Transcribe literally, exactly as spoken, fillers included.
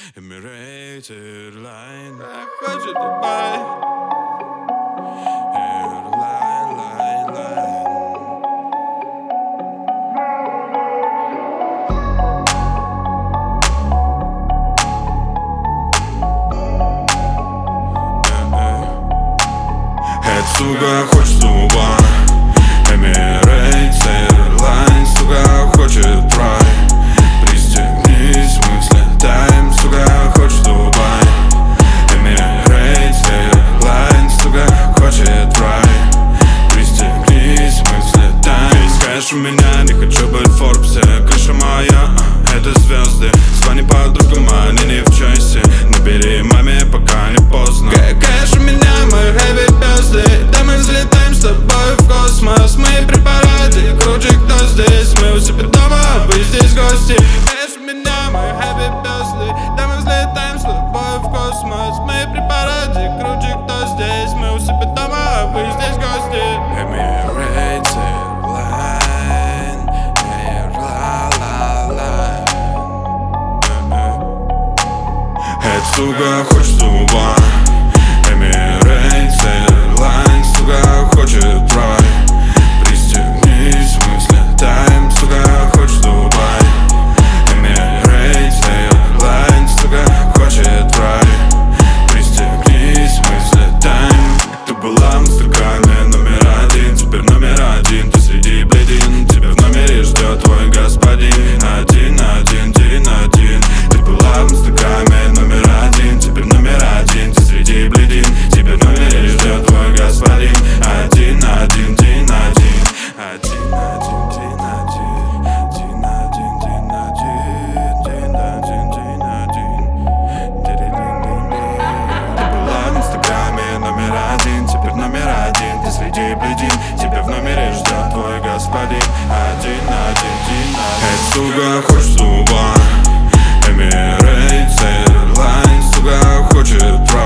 Emirates Airline. Хочу Дубай. Airline, line, line. Эта сука хочет Дубай. Emirates Airline, сука, хочет в рай. Пристегнись, мы взлетаем, сука, хочет Дубай. Emirates Airline, сука, хочет в рай. Пристегнись, мы взлетаем. Весь кэш у меня, не хочу быть в Форбсе. Крыша моя, это звезды. Звони подругам, они не в чайсе. Набери маме, пока не поздно. Кэш у меня, мой хэви birthday. Да мы взлетаем с тобой в космос. Мы при параде, круче кто здесь. Мы у себя дома, вы здесь гости. Кэш у меня, мой хэви birthday. Да мы взлетаем с тобой в космос. Мы при параде, круче кто здесь. Мы у себя дома, вы здесь гости. Emirates Airline, Airline. Эта сука хочет Дубай. Emirates Airline, сука, хочет в рай. Пристегнись, мы взлетаем, сука, хочет Дубай. Emirates Airline, сука, хочет в рай. Пристегнись, мы взлетаем. Ты была в инстаграме номер один, теперь номер один. Ты среди бледин, тебя в номере ждет твой господин. Один, один, один, один. Ты была в инстаграме номер один, теперь номер один. Ты среди бледин, тебя в номере ждет твой господин. Один, один, один, один. Один, один, один, один. Один, один, один, один. Один, один, один, один. Дин-дин-дин-дин. Ты была в инстаграме номер один, теперь номер один. Ты среди бледин, тебя в номере ждет твой господин. Один, один, один, один. Эта сука хочет Дубай. Emirates Airline, сука, хочет в рай.